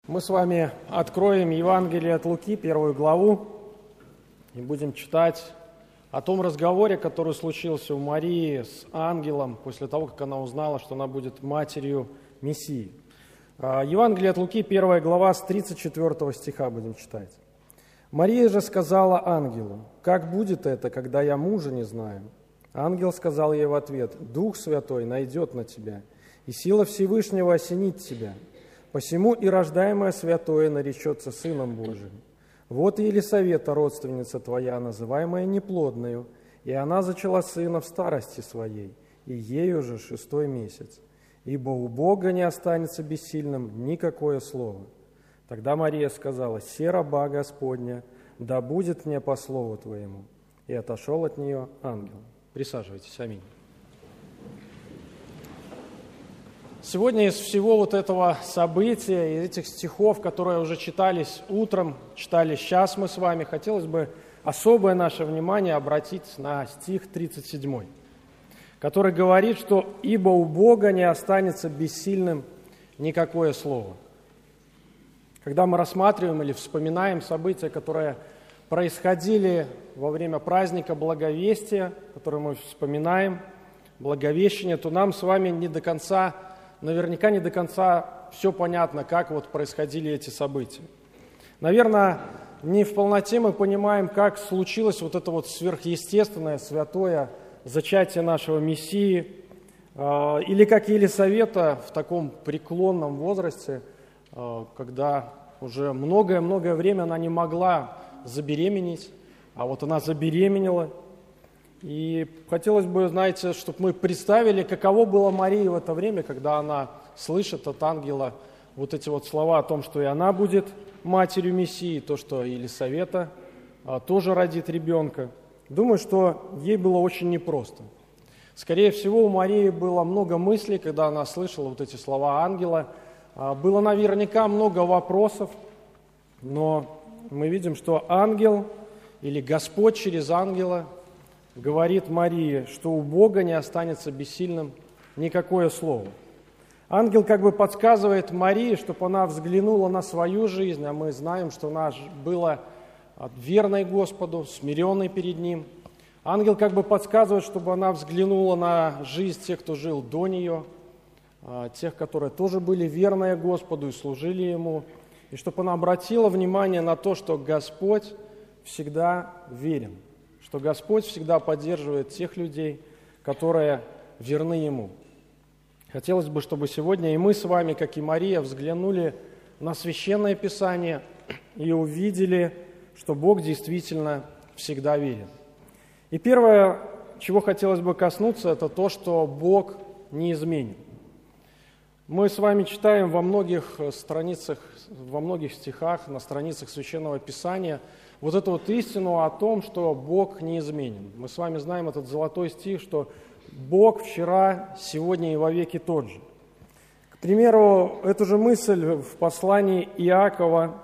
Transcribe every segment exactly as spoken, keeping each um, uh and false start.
Мы с вами откроем Евангелие от Луки, первую главу, и будем читать о том разговоре, который случился у Марии с ангелом после того, как она узнала, что она будет матерью Мессии. Евангелие от Луки, первая глава, с тридцать четвёртого стиха будем читать. «Мария же сказала ангелу: „Как будет это, когда я мужа не знаю?“ Ангел сказал ей в ответ: „Дух Святой найдет на тебя, и сила Всевышнего осенит тебя. Посему и рождаемое святое наречется Сыном Божиим. Вот и Елисавета, родственница твоя, называемая неплодною, и она зачала сына в старости своей, и ей уже шестой месяц. Ибо у Бога не останется бессильным никакое слово“. Тогда Мария сказала: „Се раба Господня, да будет мне по слову твоему“. И отошел от нее ангел». Присаживайтесь, аминь. Сегодня из всего вот этого события, из этих стихов, которые уже читались утром, читали сейчас мы с вами, хотелось бы особое наше внимание обратить на стих тридцать седьмой, который говорит, что «ибо у Бога не останется бессильным никакое слово». Когда мы рассматриваем или вспоминаем события, которые происходили во время праздника Благовестия, который мы вспоминаем, Благовещение, то нам с вами не до конца Наверняка не до конца все понятно, как вот происходили эти события. Наверное, не в полноте мы понимаем, как случилось вот это вот сверхъестественное, святое зачатие нашего Мессии, или как Елисавета в таком преклонном возрасте, когда уже многое-многое время она не могла забеременеть, а вот она забеременела. И хотелось бы, знаете, чтобы мы представили, каково было Марии в это время, когда она слышит от ангела вот эти вот слова о том, что и она будет матерью Мессии, то, что Елисавета а, тоже родит ребенка. Думаю, что ей было очень непросто. Скорее всего, у Марии было много мыслей, когда она слышала вот эти слова ангела. А, было наверняка много вопросов, но мы видим, что ангел или Господь через ангела говорит Марии, что у Бога не останется бессильным никакое слово. Ангел как бы подсказывает Марии, чтобы она взглянула на свою жизнь, а мы знаем, что она была верной Господу, смиренной перед Ним. Ангел как бы подсказывает, чтобы она взглянула на жизнь тех, кто жил до нее, тех, которые тоже были верны Господу и служили Ему, и чтобы она обратила внимание на то, что Господь всегда верен, что Господь всегда поддерживает тех людей, которые верны Ему. Хотелось бы, чтобы сегодня и мы с вами, как и Мария, взглянули на Священное Писание и увидели, что Бог действительно всегда верен. И первое, чего хотелось бы коснуться, это то, что Бог неизменен. Мы с вами читаем во многих страницах, во многих стихах, на страницах Священного Писания вот эту вот истину о том, что Бог неизменен. Мы с вами знаем этот золотой стих, что Бог вчера, сегодня и вовеки тот же. К примеру, эту же мысль в послании Иакова,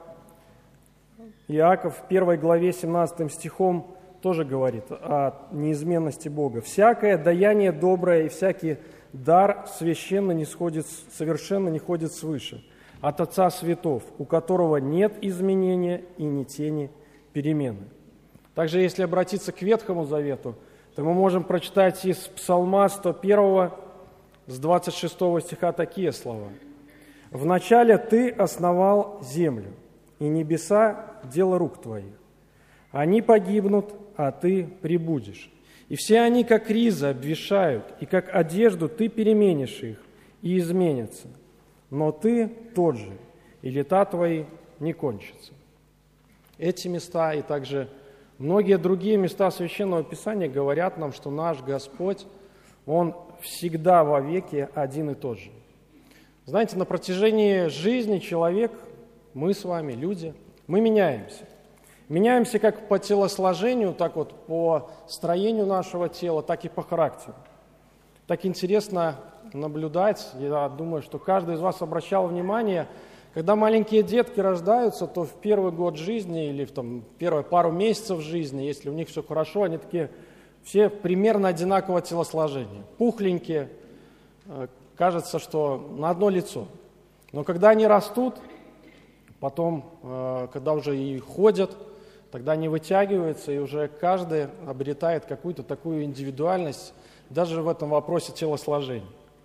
Иаков в первой главе семнадцатым стихом тоже говорит о неизменности Бога. «Всякое даяние доброе и всякий дар священно не сходит, совершенно не ходит свыше, от Отца Светов, у которого нет изменения и ни тени перемены». Также, если обратиться к Ветхому Завету, то мы можем прочитать из Псалма сто первого, с двадцать шестого стиха такие слова. «Вначале Ты основал землю, и небеса – дело рук Твоих. Они погибнут, а Ты пребудешь. И все они, как ризы, обветшают, и как одежду Ты переменишь их, и изменятся. Но Ты тот же, и лета Твои не кончатся». Эти места и также многие другие места Священного Писания говорят нам, что наш Господь, Он всегда вовеки один и тот же. Знаете, на протяжении жизни человек, мы с вами, люди, мы меняемся. Меняемся как по телосложению, так вот по строению нашего тела, так и по характеру. Так интересно наблюдать, я думаю, что каждый из вас обращал внимание, когда маленькие детки рождаются, то в первый год жизни или в там, первые пару месяцев жизни, если у них все хорошо, они такие все примерно одинакового телосложения. Пухленькие, кажется, что на одно лицо. Но когда они растут, Потом, когда уже и ходят, тогда не вытягиваются, и уже каждый обретает какую-то такую индивидуальность, даже в этом вопросе телосложения.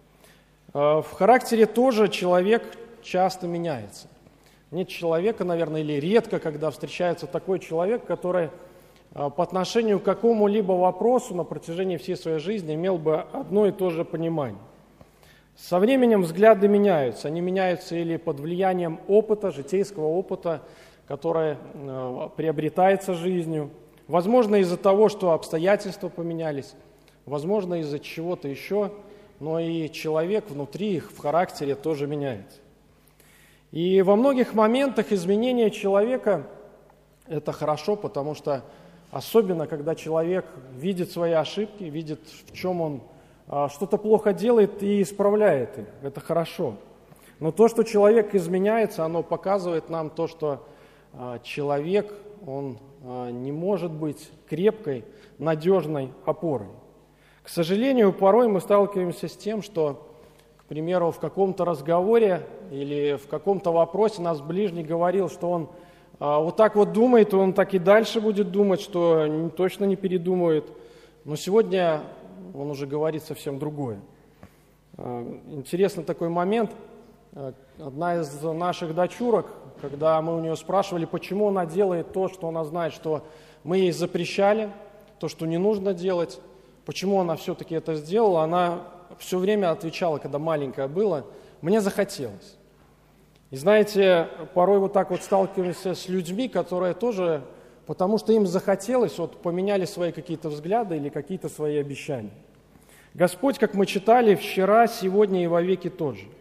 В характере тоже человек часто меняется. Нет человека, наверное, или редко, когда встречается такой человек, который по отношению к какому-либо вопросу на протяжении всей своей жизни имел бы одно и то же понимание. Со временем взгляды меняются. Они меняются или под влиянием опыта, житейского опыта, который э, приобретается жизнью. Возможно, из-за того, что обстоятельства поменялись. Возможно, из-за чего-то еще. Но и человек внутри их в характере тоже меняется. И во многих моментах изменения человека – это хорошо, потому что особенно, когда человек видит свои ошибки, видит, в чем он что-то плохо делает и исправляет их. Это хорошо. Но то, что человек изменяется, оно показывает нам то, что человек, он не может быть крепкой, надежной опорой. К сожалению, порой мы сталкиваемся с тем, что, к примеру, в каком-то разговоре или в каком-то вопросе нас ближний говорил, что он вот так вот думает, и он так и дальше будет думать, что точно не передумает. Но сегодня он уже говорит совсем другое. Интересный такой момент. Одна из наших дочурок, когда мы у нее спрашивали, почему она делает то, что она знает, что мы ей запрещали, то, что не нужно делать, почему она все-таки это сделала, она все время отвечала, когда маленькая была, мне захотелось. И знаете, порой вот так вот сталкиваемся с людьми, которые тоже, потому что им захотелось, вот поменяли свои какие-то взгляды или какие-то свои обещания. Господь, как мы читали, вчера, сегодня и вовеки тот же.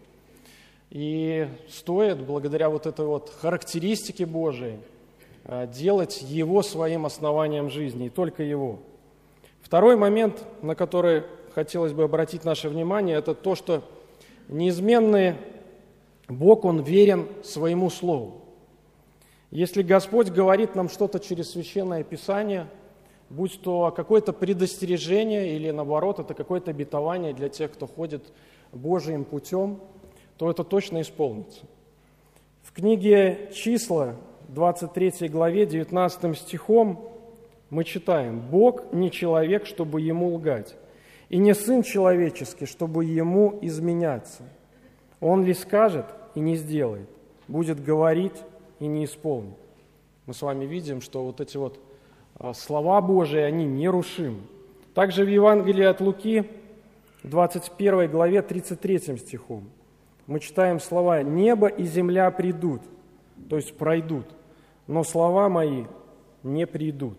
И стоит, благодаря вот этой вот характеристике Божией, делать Его своим основанием жизни, и только Его. Второй момент, на который хотелось бы обратить наше внимание, это то, что неизменный Бог, Он верен своему Слову. Если Господь говорит нам что-то через Священное Писание, будь то какое-то предостережение или, наоборот, это какое-то обетование для тех, кто ходит Божьим путем, то это точно исполнится. В книге «Числа», двадцать третьей главе, девятнадцатым стихом мы читаем: «Бог не человек, чтобы ему лгать, и не сын человеческий, чтобы ему изменяться. Он ли скажет и не сделает, будет говорить и не исполнит». Мы с вами видим, что вот эти вот слова Божии, они нерушимы. Также в Евангелии от Луки, двадцать первой главе, тридцать третьим стихом, мы читаем слова: «Небо и земля придут», то есть пройдут, «но слова мои не придут».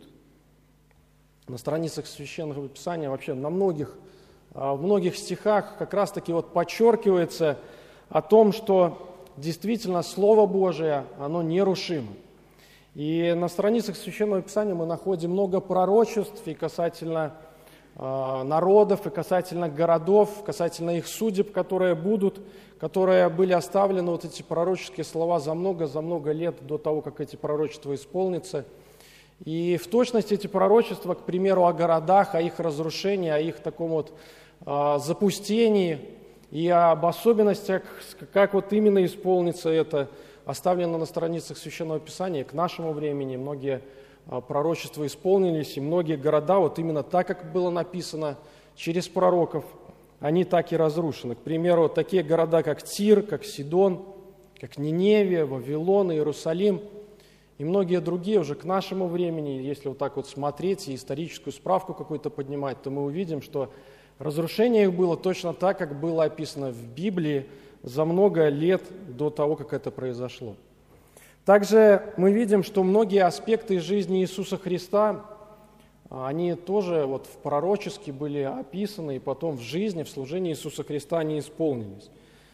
На страницах Священного Писания вообще на многих, в многих стихах как раз-таки вот подчеркивается о том, что действительно Слово Божие, оно нерушимо. И на страницах Священного Писания мы находим много пророчеств и касательно э, народов, и касательно городов, касательно их судеб, которые будут, которые были оставлены, вот эти пророческие слова, за много, за много лет до того, как эти пророчества исполнятся. И в точности эти пророчества, к примеру, о городах, о их разрушении, о их таком вот э, запустении и об особенностях, как вот именно исполнится это, оставлено на страницах Священного Писания. К нашему времени многие пророчества исполнились, и многие города, вот именно так, как было написано через пророков, они так и разрушены. К примеру, такие города, как Тир, как Сидон, как Ниневия, Вавилон, Иерусалим и многие другие уже к нашему времени, если вот так вот смотреть и историческую справку какую-то поднимать, то мы увидим, что разрушение их было точно так, как было описано в Библии, за много лет до того, как это произошло. Также мы видим, что многие аспекты жизни Иисуса Христа, они тоже вот в пророчески были описаны, и потом в жизни, в служении Иисуса Христа они исполнились.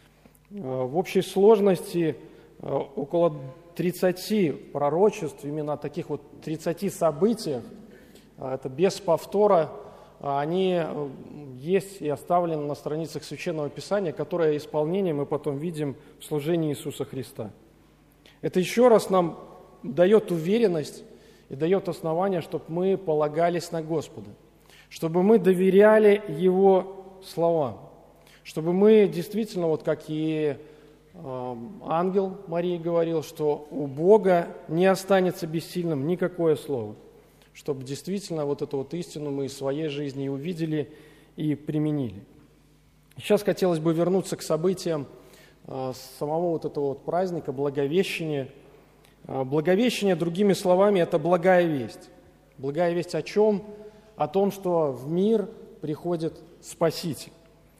В общей сложности около тридцати пророчеств, именно таких вот тридцати событиях, это без повтора, они есть и оставлены на страницах Священного Писания, которое исполнение мы потом видим в служении Иисуса Христа. Это еще раз нам дает уверенность и дает основание, чтобы мы полагались на Господа, чтобы мы доверяли Его словам, чтобы мы действительно, вот как и ангел Марии говорил, что у Бога не останется бессильным никакое слово, чтобы действительно вот эту вот истину мы в своей жизни и увидели, и применили. Сейчас хотелось бы вернуться к событиям самого вот этого вот праздника, Благовещения. Благовещение, другими словами, это благая весть. Благая весть о чем? О том, что в мир приходит Спаситель.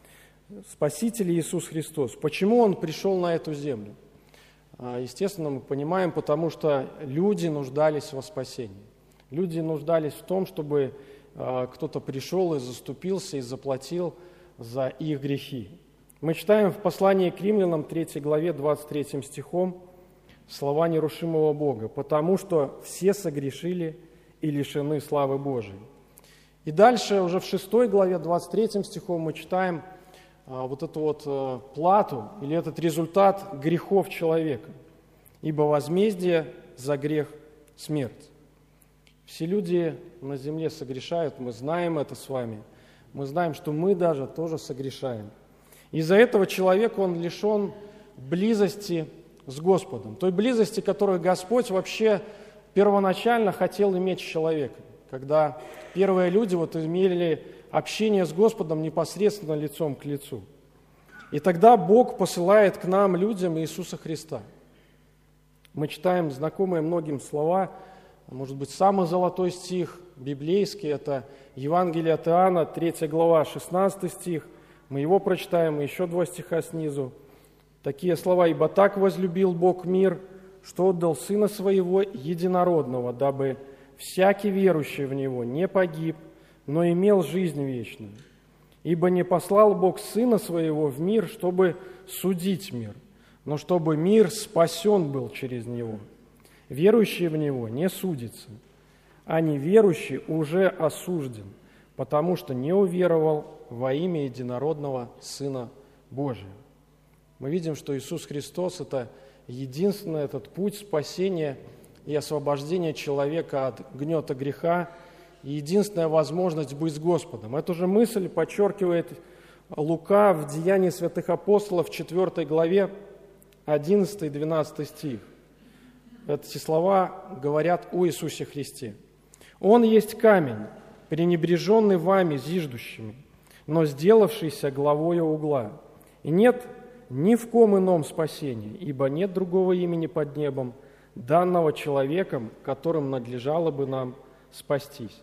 Спаситель Иисус Христос. Почему Он пришел на эту землю? Естественно, мы понимаем, потому что люди нуждались во спасении. Люди нуждались в том, чтобы кто-то пришел и заступился, и заплатил за их грехи. Мы читаем в послании к Римлянам, третьей главе, двадцать третьим стихом, слова нерушимого Бога: «Потому что все согрешили и лишены славы Божией». И дальше, уже в шестой главе, двадцать третьим стихом, мы читаем а, вот эту вот а, плату, или этот результат грехов человека. «Ибо возмездие за грех – смерть». Все люди на земле согрешают, мы знаем это с вами. Мы знаем, что мы даже тоже согрешаем. Из-за этого человек, он лишен близости с Господом. Той близости, которую Господь вообще первоначально хотел иметь с человеком. Когда первые люди вот имели общение с Господом непосредственно лицом к лицу. И тогда Бог посылает к нам, людям, Иисуса Христа. Мы читаем знакомые многим слова, может быть, самый золотой стих библейский, это Евангелие от Иоанна, третья глава, шестнадцатый стих. Мы его прочитаем, и еще два стиха снизу. Такие слова: «Ибо так возлюбил Бог мир, что отдал Сына Своего Единородного, дабы всякий верующий в Него не погиб, но имел жизнь вечную. Ибо не послал Бог Сына Своего в мир, чтобы судить мир, но чтобы мир спасен был через Него. Верующий в Него не судится, а неверующий уже осужден, потому что не уверовал во имя Единородного Сына Божия». Мы видим, что Иисус Христос – это единственный этот путь спасения и освобождения человека от гнета греха, и единственная возможность быть с Господом. Эту же мысль подчеркивает Лука в Деянии святых апостолов в четвёртой главе, одиннадцатый-двенадцатый стих. Эти слова говорят о Иисусе Христе. «Он есть камень, пренебреженный вами, зиждущими, но сделавшийся главою угла. И нет ни в ком ином спасения, ибо нет другого имени под небом, данного человеком, которым надлежало бы нам спастись».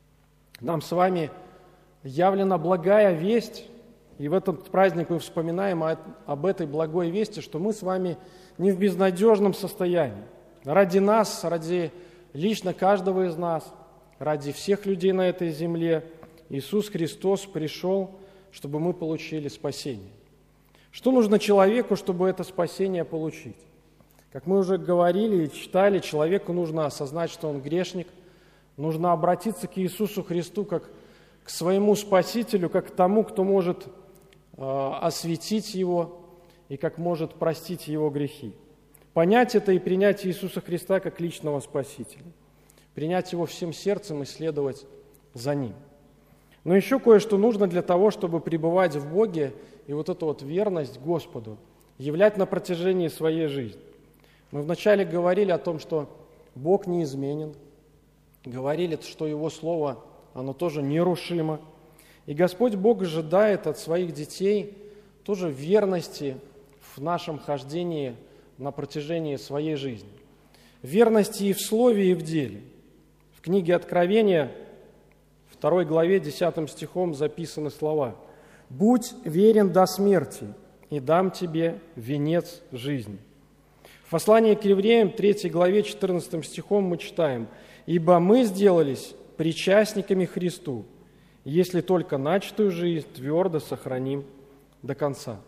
Нам с вами явлена благая весть, и в этот праздник мы вспоминаем об этой благой вести, что мы с вами не в безнадежном состоянии. Ради нас, ради лично каждого из нас, ради всех людей на этой земле Иисус Христос пришел, чтобы мы получили спасение. Что нужно человеку, чтобы это спасение получить? Как мы уже говорили и читали, человеку нужно осознать, что он грешник, нужно обратиться к Иисусу Христу как к своему Спасителю, как к тому, кто может э, осветить его и как может простить его грехи. Понять это и принять Иисуса Христа как личного Спасителя. Принять Его всем сердцем и следовать за Ним. Но еще кое-что нужно для того, чтобы пребывать в Боге и вот эту вот верность Господу являть на протяжении своей жизни. Мы вначале говорили о том, что Бог неизменен, говорили, что Его Слово, оно тоже нерушимо. И Господь Бог ожидает от своих детей тоже верности в нашем хождении на протяжении своей жизни. Верности и в слове, и в деле. В книге Откровения, второй главе, десятым стихом записаны слова: «Будь верен до смерти, и дам тебе венец жизни». В послании к евреям, третьей главе, четырнадцатым стихом мы читаем: «Ибо мы сделались причастниками Христу, если только начатую жизнь твердо сохраним до конца».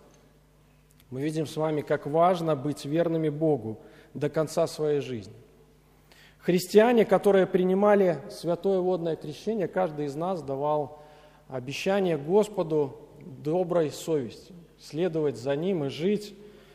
Мы видим с вами, как важно быть верными Богу до конца своей жизни. Христиане, которые принимали святое водное крещение, каждый из нас давал обещание Господу доброй совести, следовать за Ним и жить,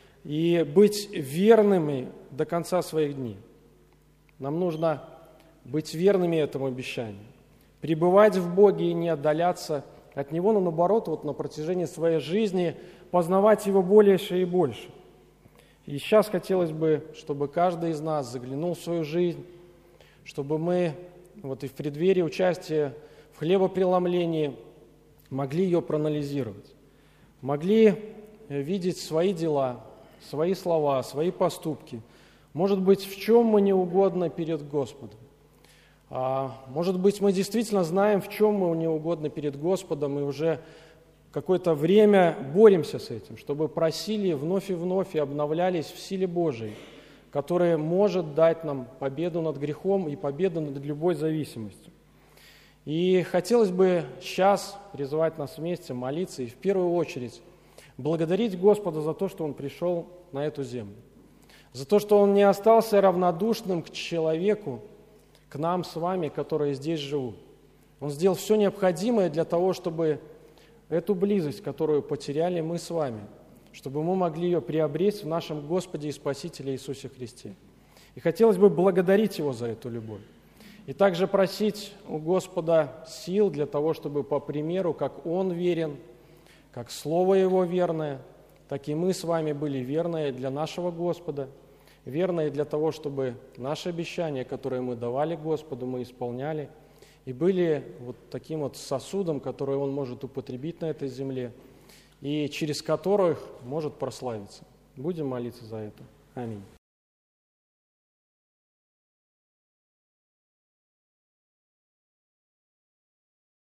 и быть верными до конца своих дней. Нам нужно быть верными этому обещанию, пребывать в Боге и не отдаляться от Него, но наоборот, вот на протяжении своей жизни познавать Его больше и больше. И сейчас хотелось бы, чтобы каждый из нас заглянул в свою жизнь, чтобы мы вот и в преддверии участия в хлебопреломлении могли ее проанализировать, могли видеть свои дела, свои слова, свои поступки. Может быть, в чем мы не угодны перед Господом. А может быть, мы действительно знаем, в чем мы не угодны перед Господом, и уже какое-то время боремся с этим, чтобы просили вновь и вновь и обновлялись в силе Божией, которая может дать нам победу над грехом и победу над любой зависимостью. И хотелось бы сейчас призывать нас вместе молиться и в первую очередь благодарить Господа за то, что Он пришел на эту землю, за то, что Он не остался равнодушным к человеку, к нам с вами, которые здесь живут. Он сделал все необходимое для того, чтобы эту близость, которую потеряли мы с вами, чтобы мы могли ее приобрести в нашем Господе и Спасителе Иисусе Христе. И хотелось бы благодарить Его за эту любовь. И также просить у Господа сил для того, чтобы по примеру, как Он верен, как Слово Его верное, так и мы с вами были верные для нашего Господа, верные для того, чтобы наши обещания, которые мы давали Господу, мы исполняли, и были вот таким вот сосудом, который Он может употребить на этой земле, и через которых может прославиться. Будем молиться за это. Аминь.